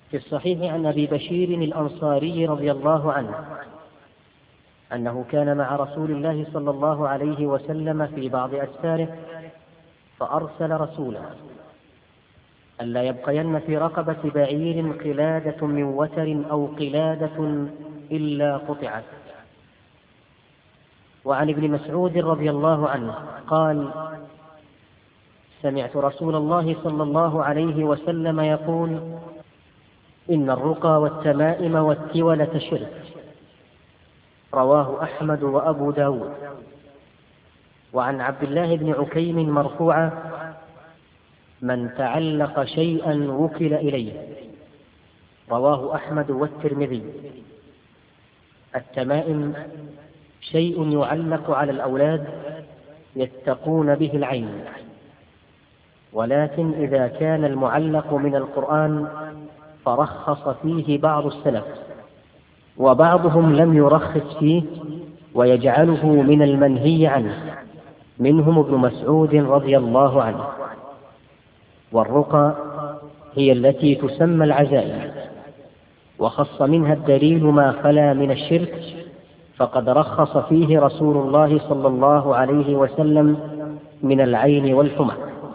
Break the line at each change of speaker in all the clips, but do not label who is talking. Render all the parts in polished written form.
في الصحيح عن أبي بشير الأنصاري رضي الله عنه أنه كان مع رسول الله صلى الله عليه وسلم في بعض أسفاره، فأرسل رسولا ألا يبقين في رقبة بعير قلادة من وتر أو قلادة إلا قطعت. وعن ابن مسعود رضي الله عنه قال: سمعت رسول الله صلى الله عليه وسلم يقول: إن الرقى والتمائم والتولة شرك. رواه أحمد وأبو داود. وعن عبد الله بن عكيم مرفوعا: من تعلق شيئا وكل إليه. رواه أحمد والترمذي. التمائم شيء يعلق على الأولاد يتقون به العين، ولكن إذا كان المعلق من القرآن فرخص فيه بعض السلف، وبعضهم لم يرخص فيه ويجعله من المنهي عنه، منهم ابن مسعود رضي الله عنه. والرقى هي التي تسمى العزائم، وخص منها الدليل ما خلا من الشرك، فقد رخص فيه رسول الله صلى الله عليه وسلم من العين والحمى.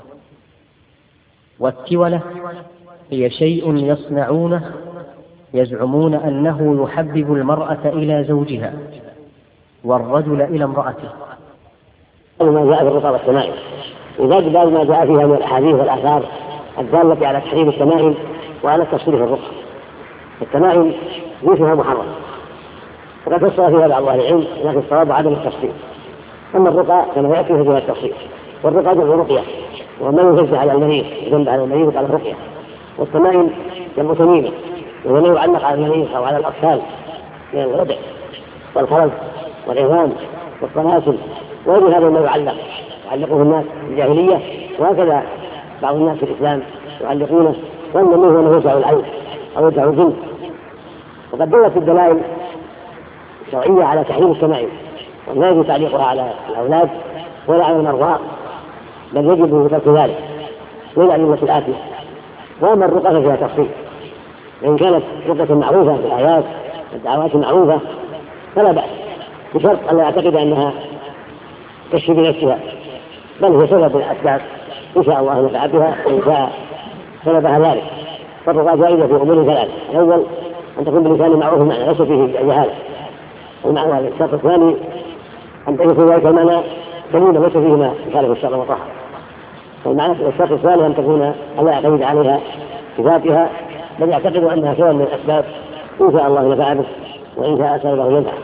والتولة هي شيء يصنعونه يزعمون أنه يحبب المرأة إلى زوجها والرجل إلى امرأته.
ما جاء في الرقى والتمائم يزاد باب ما جاء فيها من الأحاديث والآثار الدالة على تحريم التمائم وعلى التفصيل في الرقى. التمائم جنسها محرم، وقد فصل فيها بعض أهل العلم، لكن الصواب عدم التفصيل. أما الرقى كما يأتي فيها التفصيل، والرقى جمع رقية، وما ينزل على المريض يدل على المريض على الرقية. والتمائم جمع تميمة، وما يعلق على المريض أو على الأطفال من الردع والخرز والعظام والطلاسل وغير هذا ما يعلقه الناس في الجاهلية، وهكذا بعض الناس في الإسلام يعلقونه، وأن منه أنه يوجع العين أو يوجع الجلد. وقد دلت الدلائل الشرعية على تحريم التمائم، ولا يجب تعليقها على الأولاد ولا على المرضى، بل يجب ترك ذلك للأدلة الآتية. وأما الرقى فيها تفصيل، إن كانت رقية معروفة بالآيات والدعوات المعروفة فلا بأس، بشرط أن لا يعتقد أنها تشفي بنفسها، بل هي سبب الأسباب إن شاء الله نفع بها وإن شاء سببها ذلك. فالرقى جائزة في أمور ثلاث: الأول أن تكون بلسان معروف المعنى ليس فيه جهالة، والمعنى الشرط الثاني أن تكون ذلك المعنى سليما ليس فيه ما يخالف الشرع والطهر، والمعنى الشرط الثاني أن تكون ألا يعتمد عليها بذاتها، بل يعتقد أنها سبب من الأسباب إن شاء الله نفع به وإن شاء سببه ينفع.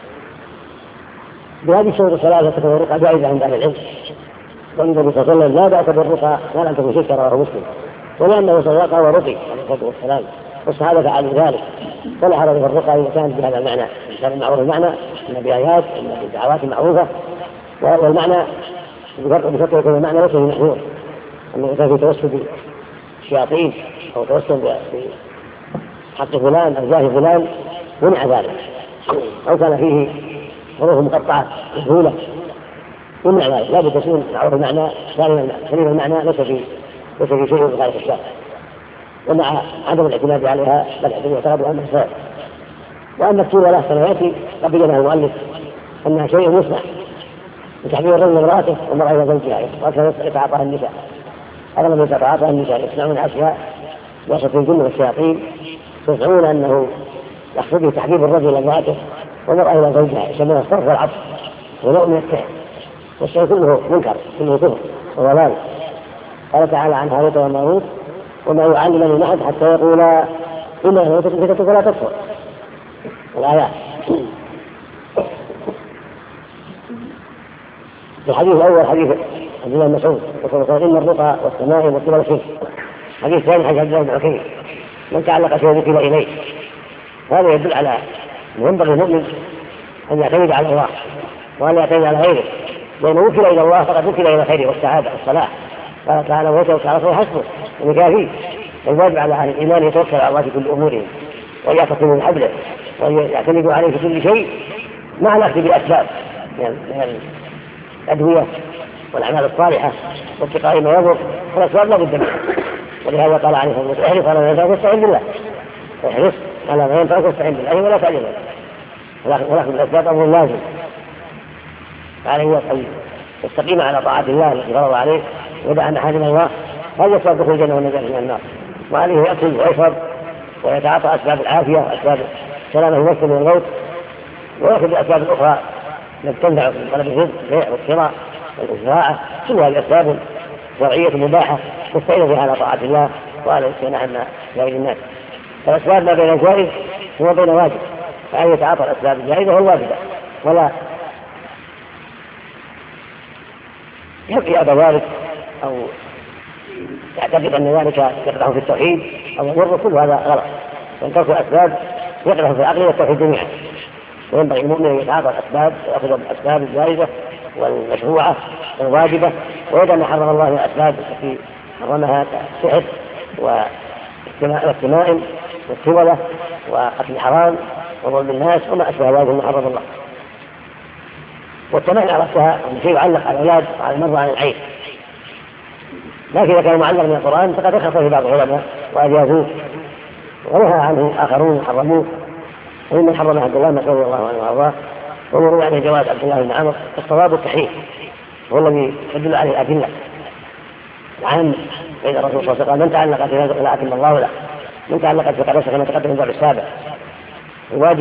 بهذه الشروط الثلاثة تكون الرقى جائزة عند أهل العلم. والنبي صلى الله عليه وسلم لا بأس بالرقى ولا أن تكون شركا، رواه مسلم، ولأنه صدق ورقي عليه الصلاة والسلام، والصحابة فعلوا ذلك، فلا حرج في الرقى إذا كانت بهذا المعنى، كان المعروف المعنى إما بآيات إما بدعوات معروفة. والمعنى بشرط يكون المعنى ليس بمحذور، أنه كان في توسل بالشياطين أو توسل بحق فلان أو جاه فلان منع ذلك، أو كان فيه حروف مقطعة مسهولة منع ذلك. لا بد يكون معروف المعنى سليم المعنى ليس في شيء بخالف الشرع، ومع عدم الاعتماد عليها بل يعتقد أنها سبب. وأما التولة كما يأتي قد بينها المؤلف أنها شيء يصنع بتحبيب الرجل امرأته والمرأة إلى زوجها، وأكثر يتعاطاها النساء، أغلب يتعاطاها النساء يصنعون أشياء وسط الجن والشياطين يزعمون أنه يقصد بتحبيب الرجل امرأته والمرأة إلى زوجها، يسمونه الصرف والعطف ونوع من السحر، والشيء كله منكر كله كفر وضلال. قال تعالى عن هاروت وماروت: وما يعلمان من أحد حتى يقولا إما هي تكفر فلا تكفر. الآيات. في الحديث الأول حديث عبد الله بن مسعود يقول: إن الرقى والتمائم والتولة شرك. حديث ثاني حديث عبد الله بن عكيم: من تعلق شيئا وكل إليه. هذا يدل على ينبغي المؤمن أن يعتمد على الله وأن يعتمد على غيره، لأنه وكل إلى الله فقد وكل إلى الخير والسعادة والصلاح. قال تعالى: ويتوكل على الله حسبه وكافيه. الواجب على أهل الإيمان يتوكل على الله في كل أمورهم ويعتصموا من حبله ويعتمدوا عليه في كل شيء، مع الأخذ بالأسباب من الأدوية والأعمال الصالحة واتقاء ما يضر. فالأسباب لا بد منها، ولهذا قال عليه الصلاة والسلام احرص على ما ينفعك واستعن بالله. احرص على ما ينفعك واستعن بالله ولا تعجل ولكن الأسباب أمر لازم عليه أن يستقيم على طاعة الله التي فرض عليه ودع محارم الله. هذا أسباب دخول الجنة والنجاة من النار. وعليه يأكل ويشرب ويتعاطى أسباب العافية وأسباب سلامة النفس من الموت، ويأخذ الأسباب الأخرى التي تنفع في طلب الرزق البيع والشراء والزراعة. كل هذه الأسباب شرعية مباحة تستعين بها على طاعة الله وعلى الاستغناء عن جائز الناس. فالأسباب ما بين الجائز وما بين واجب، فأن يتعاطى الأسباب الجائزة هو الواجبة ولا يأبى ذلك أو يعتقد أن ذلك يقدح في التوحيد أو يضر. كل هذا غلط، وأن ترك الأسباب يقدح في العقل والتوحيد جميعا. وينبغي المؤمن أن يتعاطى الأسباب ويأخذ الأسباب الجائزة والمشروعة والواجبة، ويدع ما حرم الله من الأسباب التي حرمها كالسحر والتمائم والسولة وأكل الحرام وظلم الناس وما أشبه ذلك مما حرم الله. والتمائم عرفتها شيء يعلق على الأولاد وعلى المرضى عن العين، لكن إذا كان معلق من القرآن فقد رخص في بعض العلماء وأجازوه ونهى عنه آخرون حرموه. ومن حرم عبد الله مسعود رضي الله عنه وارضاه ومروي عنه جواز عبد الله بن عمرو. الصواب التحريم هو الذي يدل عليه الأدلة العامة. بين الرسول صلى الله عليه وسلم من تعلق في لا أتم الله له، من تعلق في قدسه كما تقدم الباب السابع. الواجب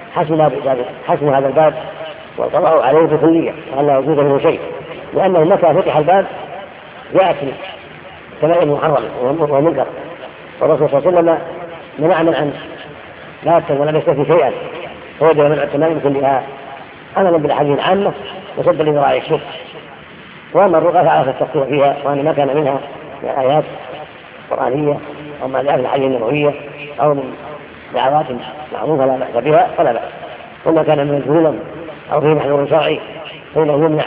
حسن هذا الباب والقضاء عليه بكلية وأن لا يجوز منه شيء، لأنه متى فتح الباب يأتي تمائم محرم ومنكر. والرسول صلى الله عليه وسلم منع من أن لا يتم ولا يستفي شيئا، فوجب منع التمائم كلها عملا بالأحاديث العامة وسدا لذراع الشرك. وأما الرقى فعرف التفصيل فيها، وأن ما كان منها من آيات قرآنية أو ما جاء في الحديث النبوية أو من دعوات معروفة لا بأس بها فلا بأس، وما كان من الظلم أو فيه محذور شرعي فإنه يمنع.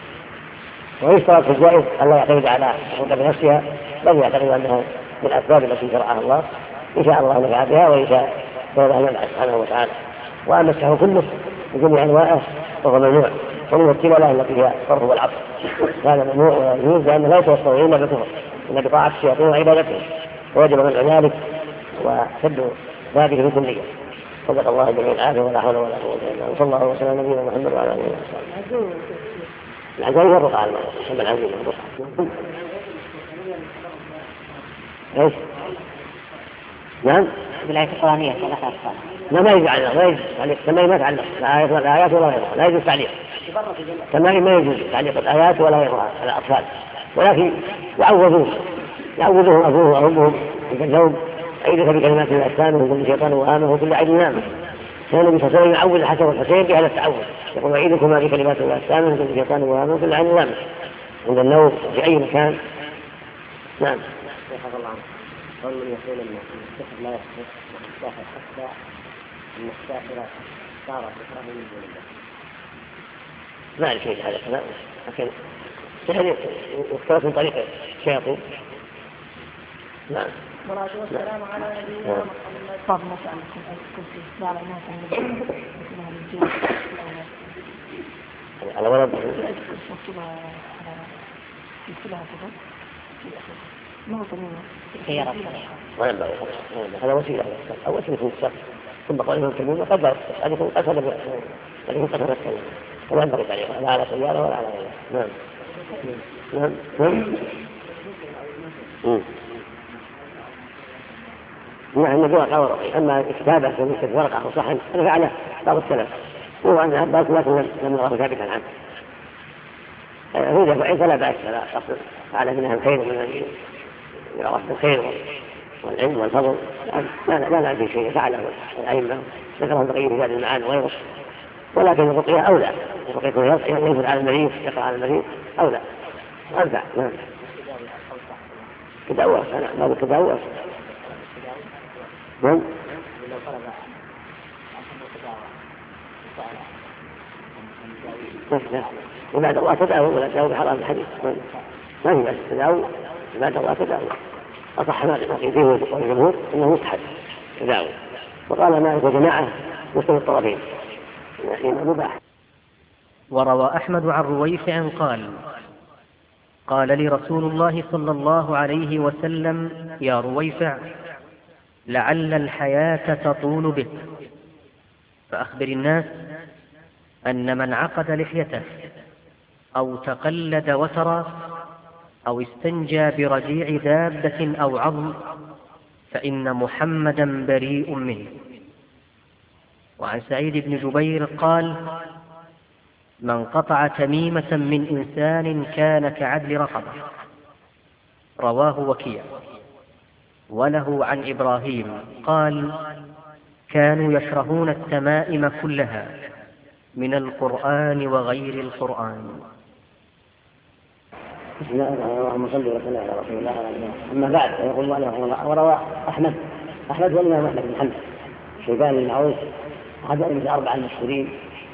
ويشترط في الجائز أن لا يعتمد على الرقى بنفسها، بل يعتقد أنها من الأسباب التي شرعها الله، إن شاء الله نفع بها وإن شاء فهذا نفع سبحانه وتعالى. وأما السحر كله بجميع أنواعه فهو ممنوع، ومن التلاوة التي هي الصرف والعطف هذا ممنوع ولا يجوز، لأنه لا يتوصل إلا بالكفر إلا بطاعة الشياطين وعبادتهم، ووجب منع ذلك وسد ذلك بكلية. صدق الله جميع العافية ولا حول ولا قوة إلا بالله. صلى الله وسلم على نبينا محمد وعلى آله وصحبه. العزائم والرقى على المعنى العزيز والرقى. ايش؟ نعم؟
بالآية القرآنية ثلاثة أطفال.
ما يجوز تعليق، التمائم ما تعلق الآيات ولا غيرها، لا يجوز تعليق. التمائم ما يجوز تعليق الآيات ولا غيرها على الأطفال، ولكن يعوذوهم أبوه وأمهم عند النوم، أعيذك بكلمات الله التامة من كل شيطان وهامه وكل عين نامه. كان النبي صلى الله عليه وسلم يعوذ الحسن والحسين بهذا التعوذ، يقول أعيذكما بكلمات الله التامة من كل شيطان وهامه وكل عين نامه عند النوم في أي مكان. نعم.
قول من يقول أن السحر لا يحدث الساحر حتى أن الساحرة صارت تكره من دون الله.
ما أعرف شيء هذا الكلام، لكن السحر يختلف من طريق الشياطين. نعم.
والصلاة والسلام على نبينا محمد. طب مسألة كنت على الناس
على ولد هذا وسيلة أو وسيلة الشخص ثم قال لهم كلمة قدر أن يكون أسهل أن يكون قدر الكلمة ولا ينبغي عليه لا على سيارة ولا على غيره. نعم النبي قال أما كتابة في ورقة أو صحن أنا فعله بعض السلف هو أن أباك لكن لم نراه ثابتا عنه. هو دفعين فلا بأس فلا أصل على منها الخير ومن يعرف الخير والعلم والفضل لا نعرف شيء فعله الأئمة ذكره البقية في هذه المعاني وغيره. ولكن الرقية أولى، الرقية ينزل على المريض يقرأ على المريض أولى أنفع. نعم تدعوة باب التدعوة. نعم وبعد الله تدعوه ولا تدعوه بحرام الحديث ما في بس تدعوه بعد الله تدعوه. أصح ما فيه والجمهور إنه مستحب تدعوه. وقال مالك وجماعة مسلم الطرفين يعني مباح.
وروى أحمد عن رويفع قال قال لي رسول الله صلى الله عليه وسلم: يا رويفع، لعل الحياة تطول بك، فأخبر الناس أن من عقد لحيته أو تقلد وترا أو استنجى برجيع دابة أو عظم فإن محمدا بريء منه. وعن سعيد بن جبير قال: من قطع تميمة من إنسان كان كعدل رقبة. رواه وكيع. وله عن إبراهيم قال: كانوا يكرهون التمائم كلها من القرآن وغير القرآن.
بسم الله الرحمن الرحيم. اللهم صل وسلم على رسول الله. أما بعد، يقول الله رحمه الله: وروى أحمد والإمام أحمد بن حنبل شيبان المعروف أحد أئمة 4 المشهورين،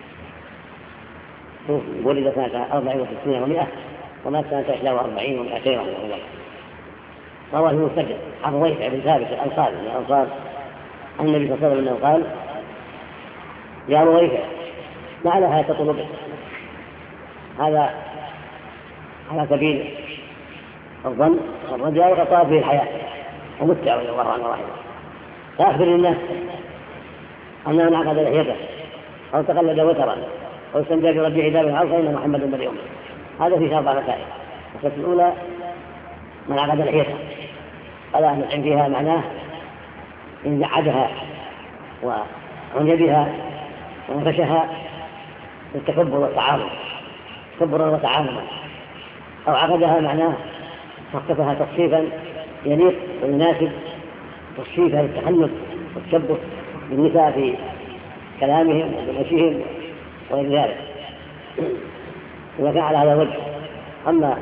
ولد سنة 64 و100 ومات سنة 41 و200 رحمه الله. رواه المسجد عن رويفع بن ثابت الأنصاري من الأنصار عن النبي صلى الله عليه وسلم قال: يا رويفع، لعلها تطول بك. هذا على سبيل الظن والرجاء وقطع به الحياة ومتع رضي الله عنه رحمه. فأخبر الناس أن من عقد لحيته أو تقلد وترا أو استنجى برجيع دابة أو فإن محمدا بريء منه. هذا في 4 مسائل. المسألة الأولى: من عقد لحيته، قال أهل العلم فيها معناه إن جعدها وعني بها ونفشها للتكبر والتعاظم، تكبرا وتعاظما، أو عقدها معناه خففها تخفيفا يليق ويناسب تصفيفها للتحنث والتشبه بالنساء في كلامهم وبمشيهم وغير ذلك إذا كان على هذا الوجه. أما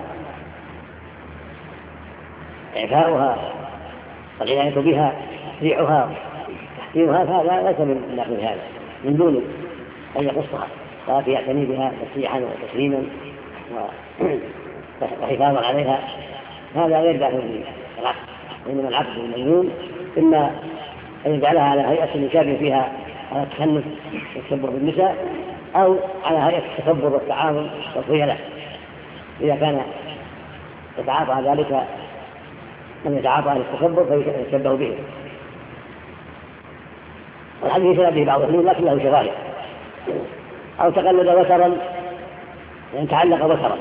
إعفاؤها والعناية بها تسريعها تحسينها فهذا ليس من نحو هذا، من دون أن يقصها، ولكن يعتني بها تسريعا وتكريما وحفاظا عليها. هذا غير داخل في العقد، وإنما العقد المجنون إما أن يجعلها على هيئة يشابه فيها على التخنث والتشبه بالنساء، أو على هيئة التكبر والتعاظم والخيلاء، إذا كان يتعاطى ذلك من يتعاطى على التكبر فيشبه به. والحديث يشبه به بعض الحلول لكن له شظايا. أو تقلد وترا، يعني تعلق وترا.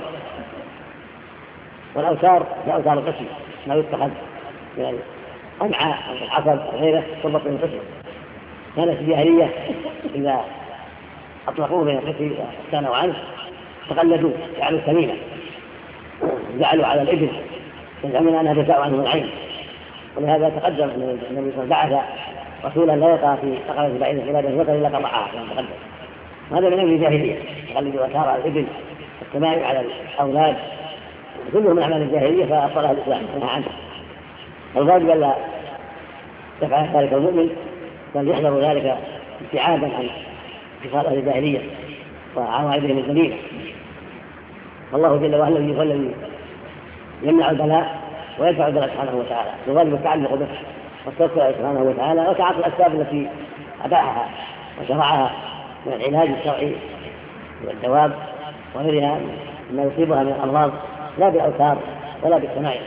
والأوتار لأوتار القسم، ما يتخذ يعني أمعاء أو العصب أو غيره تربط من القسم. كانت الجاهلية إذا أطلقوه بين القسم واستغنوا عنه تقلدوا، جعلوا التميمة، جعلوا على الإبل يزعمون أنها تساء عنه العين. ولهذا تقدم أن النبي صلى الله عليه وسلم بعث رسولا لا يقع في تقلد بعيد خلال الوتر إلا قطعها كما تقدم. هذا من أمر الجاهلية، تقلد وتار على الإبل والتمائم على الأولاد، كله من أعمال الجاهلية فأبطلها الإسلام ونهى عنه. الغالب ألا يفعل ذلك المؤمن، بل يحذر ذلك ابتعادا عن اتصال أهل الجاهلية وعوائدهم الذليلة. والله جل وعلا هو الذي يمنع البلاء ويدفع البلاء سبحانه وتعالى، الغالب التعلق به والتوكل سبحانه وتعالى وتعاطي الأسباب التي أباحها وشرعها من العلاج الشرعي والدواب وغيرها ما يصيبها من الأمراض، لا بالأوتار ولا بالتمائم.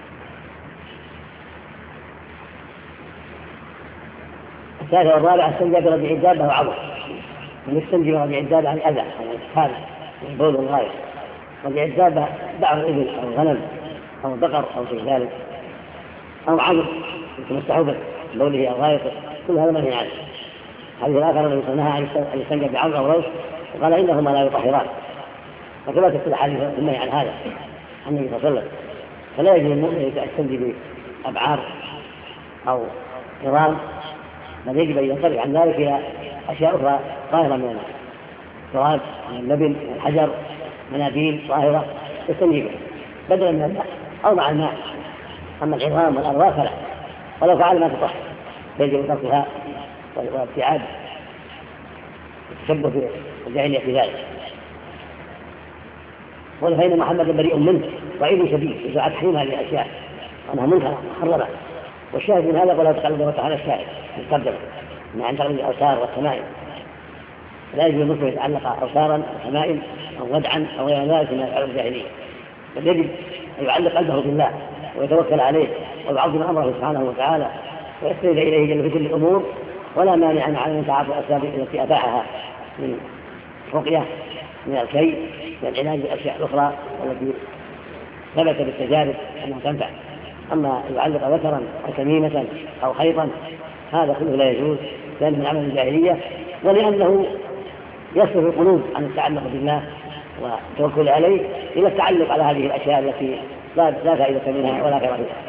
الثالث والرابع: استنجى برجيع الدابة وعظم. من يستنجي برجيع الدابة عن أذى، عن الإسهال والبول والغاية. رجيع الدابة بعض الإبل أو الغنم أو البقر أو شيء ذلك، أو عظم مستحوبة بوله أو غايته، كل هذا منهي عنه. حديث الآخر الذي صنعها أن يستنجى بعظم أو روث وقال إنهما لا يطهران، فثبتت الحديث النهي عن هذا عن النبي صلى الله عليه وسلم. فلا يجوز المؤمن يستنجي بأبعار أو كرام، بل يجب أن ينصرف عن ذلك إلى أشياء أخرى طاهرة من التراب، من اللبن، من الحجر، مناديل طاهرة يستنجي بها بدلا من الماء أو مع الماء. أما العظام والأرواح فلا، ولو فعل ما تطهر يجب تركها وابتعاد التشبه بالجاهلية في ذلك. فإن محمد بريء منه وعيد شديد إذا تحريم هذه الأشياء وأنها منكرة محرمة. والشاهد من هذا ولا تقلد وتعالى الشاهد مستقدم مع أن تقلد الأوتار والتمائم. لا يجوز المسلم يتعلق أوتارا وتمائم أو ودعا أو غير ذلك من أفعال الجاهلية، بل يجب أن يعلق قلبه بالله ويتوكل عليه ويعظم أمره سبحانه وتعالى ويستند إليه جل في كل الأمور، ولا مانع على من تعاطى الأسباب التي أباحها من رقية، من الكي، من العلاج بالأشياء الأخرى التي ثبت بالتجارب أنها تنفع. أما يعلق وترا أو تميمة أو خيطا هذا كله لا يجوز، لأنه من عمل الجاهلية، ولأنه يصرف القلوب عن التعلق بالله والتوكل عليه إلى التعلق على هذه الأشياء التي لا فائدة منها ولا خير فيها.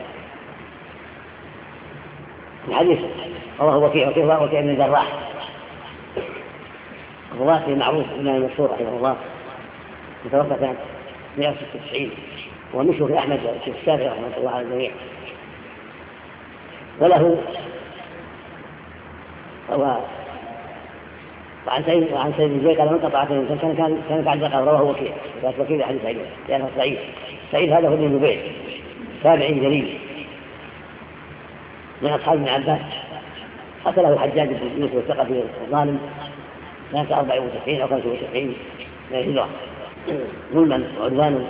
الحديث رواه وكيع بن الجراح الرواقي المعروف الإمام المشهور رحمه الله، متوفى سنة 196، ومشهور في أحمد في الشافعي رحمه الله على الجميع. وله وعن سيد بن زيد قال من قطعت كان تعلق رواه وكيع، وكيع حديث سعيد لأنه سعيد هذا هو ابن جبير تابعي جليل من أصحاب ابن عباس، قتله الحجاج بن يوسف الثقفي الظالم سنة 94 أو 95 من الهجرة ظلما وعدوانا،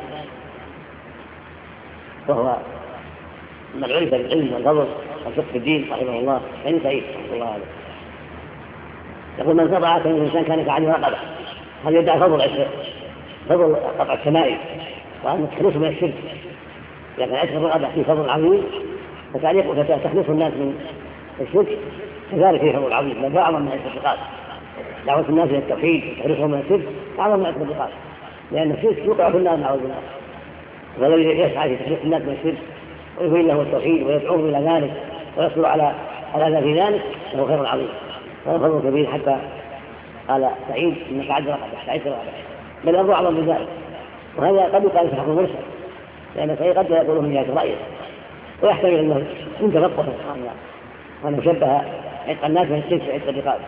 وهو من عرف بالعلم والفضل والفقه في الدين رحمه الله يعني سعيد رحمه الله عليه. يقول من قطع كان الإنسان كان كعلي رقبة، هذا يدعي فضل قطع التمائم وأن تخلص من الشرك، لكن عشر الرقبة فيه فضل عظيم، فتخلص الناس من الشرك كذلك فيه فضل عظيم، بل أعظم من الاعتقاد. دعوة الناس إلى التوحيد وتخلصهم من الشرك أعظم من الاعتقاد، لأن الشرك يوقع في النار نعوذ بالله، والذي يسعى في تخليص الناس من الشرك ويبين له التوحيد ويدعوهم إلى ذلك ويصبر على الأذى في ذلك له خير عظيم، وهو فضل كبير. حتى قال سعيد إنك عد رقبة، بل أرضو أعظم من ذلك. وهذا قد يقال في حكم المرسل، لأن سعيد قد يقوله من جهة رأيه، ويحتمل أنه من تفقه وأنه شبه عتق الناس من الشرك في عتق الرقاب،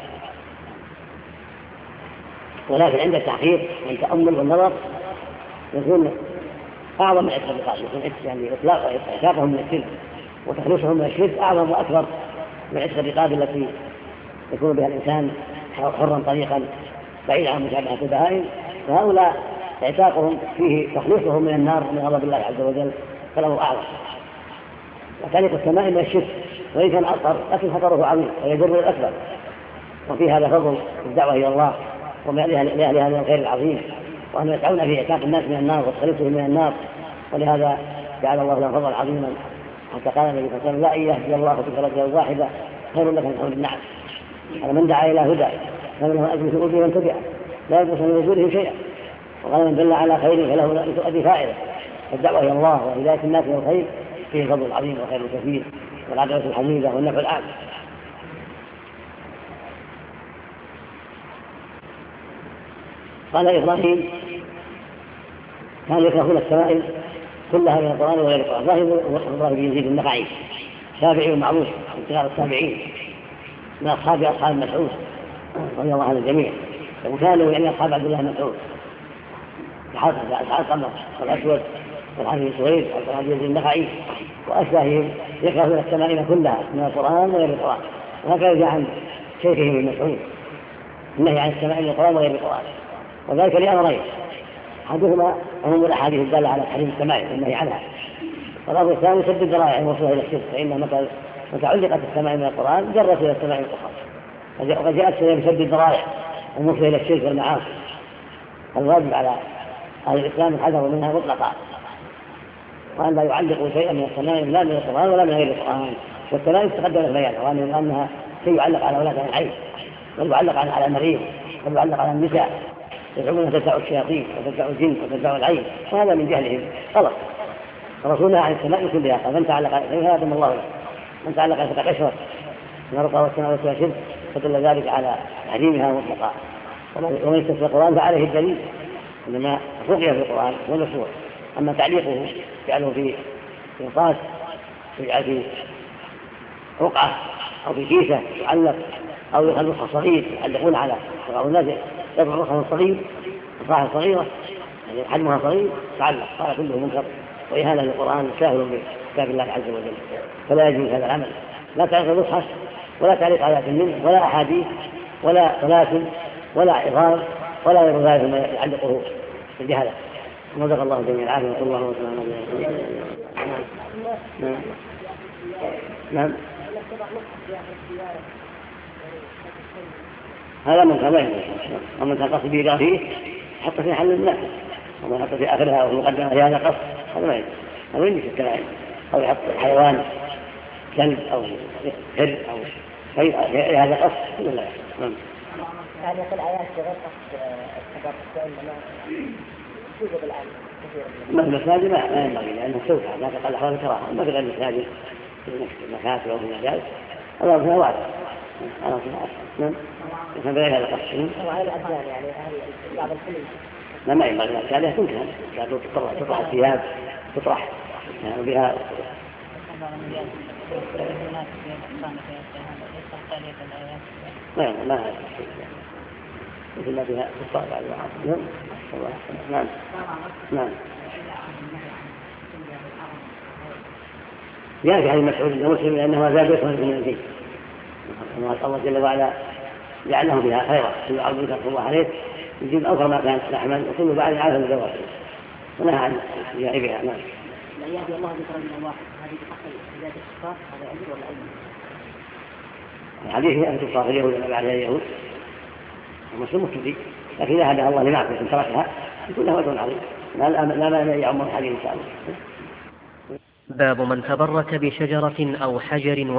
ولكن عند التحقيق والتأمل والنظر يكون أعظم من عتق الرقاب، يكون يعني إطلاقهم من الشرك وتخلصهم من الشرك أعظم وأكبر من عتق الرقاب التي يكون بها الإنسان حرا طريقا بعيد عن مشابهة البهائم. فهؤلاء اعتاقهم فيه تخليصهم من النار من غضب الله عز وجل، فله أعظم. وتعليق التمائم من الشرك وإن كان أصغر لكن خطره عظيم ويجر الأكبر، وفي هذا فضل الدعوة إلى الله لأهل هذا الخير العظيم، وأن يسعون في إعتاق الناس من النار وتخليصهم من النار. ولهذا جعل الله لهم فضلا عظيما، حتى قال النبي صلى الله عليه وسلم لا إن يهدي الله بك رجلا واحدا خير لك من حمر النعم، قال من دعا إلى هدى فله أجر في أجره من تبعه لا ينقص من أجوره شيئا، وقال من دل على خير فله أجر فاعله. الدعوة إلى الله وهداية الناس إلى الخير فيه فضل عظيم وخير كثير والعدوة الحميدة والنفع الأعلى. قال إبراهيم كان يكرهون الشمائل كلها من القرآن وغير القرآن. إبراهيم بن يزيد النخعي تابعي معروف من كبار التابعين من أصحاب مسعود رضي الله عن الجميع، وكانوا يعني أصحاب عبد الله بن مسعود أصحاب قمر والأسود والحارث بن سويد والحارث بن النخعي وأشباههم يكرهون الشمائل كلها من القرآن وغير القرآن. وهكذا جاء عن شيخه ابن مسعود النهي عن الشمائل من القرآن وغير القرآن، وذلك لأمرين: أحدهما عموم الأحاديث الدالة على تحريم الشمائل والنهي عنها، والأمر الثاني سد الذرائع الموصولة إلى الشرك، فإن متى علقت الشمائل من القرآن جرت إلى الشمائل الأخرى، وقد جاءت بسد الذرائع الموصولة إلى الشرك والمعاصي. الواجب على أهل الإسلام الحذر منها مطلقا، وأن لا يعلقوا شيئا من الشمائل لا من القرآن ولا من غير القرآن. والشمائل تقدم البيان وأنها شيء يعلق على أولاد العين، بل يعلق على المريض، بل يعلق على النساء، يزعمون تدفع الشياطين وتدفع الجن وتدفع العين، وهذا من جهلهم غلط. رسولنا عن السماء كلها قال من تعلق عليها هدم الله له، من تعلق على فتح أشهر من رقى والسماء والشرك فدل ذلك على تحريمها مطلقا. ومن يستثنى القرآن فعليه الدليل، إنما رقية في القرآن والمشروع. أما تعليقه جعله في قنطاس يجعل في رقعة أو في كيسة يعلق أو يخلقها صغير يعلقون على بعض الناس يضع رقعة صغير رقعة صغيرة يعني حجمها صغير تعلق، قال كله منكر وإهانة للقرآن ساهل بكتاب الله عز وجل، فلا يجوز هذا العمل. لا تعلق المصحف ولا تعليق آيات منه ولا أحاديث ولا طلاسم ولا عظام ولا غير ذلك ما يعلقه بالجهالة. رزق الله جميع العافية وصلى الله وسلم على نبينا. نعم نعم هذا من كان ومن كان قصد به فيه حط في حل الناس ومن حط في آخرها ومقدمة في هذا قصد هذا ما يجوز. هذا يجوز التلاعب أو يحط حيوان كلب أو هر أو شيء هذا قصد لا يجوز.
يعني في الآيات غير قصد السبب وإنما توجد الآن كثير
من المساجد ما ينبغي لأنه سوف لا تقل أحوال الكراهة أما في المساجد في المكاتب أو في المجال هذا فيها وعد هذا فيها نعم يفهم بغير هذا القصد.
وعلى الأبدان يعني أهل بعض الحلم
لا ما ينبغي الأشياء تمكن تطرح الثياب تطرح يعني بها ما هذا مثل ما فيها تطرح بعد العصر. نعم نعم جاء في حديث مسعود المسلم لأنه زاد يسمى من الدين الله جل وعلا جعله بها خيرا كل عرض يكفر الله عليه يجيب أوفر ما كان لحما وكل بعد عافى من الزواج ونهى عن جائبها. نعم
لا يهدي الله ذكر من الواحد هذه تحصل ذات الشفاء هذا أجر ولا أجر؟
الحديث أن تصاف اليهود ولا بعد اليهود المسلم مكتفي لكن إذا هداها الله لمعصية تركها يكون له أجر عظيم لا مانع يعم الحديث إن شاء الله.
باب من تبرك بشجرة أو حجر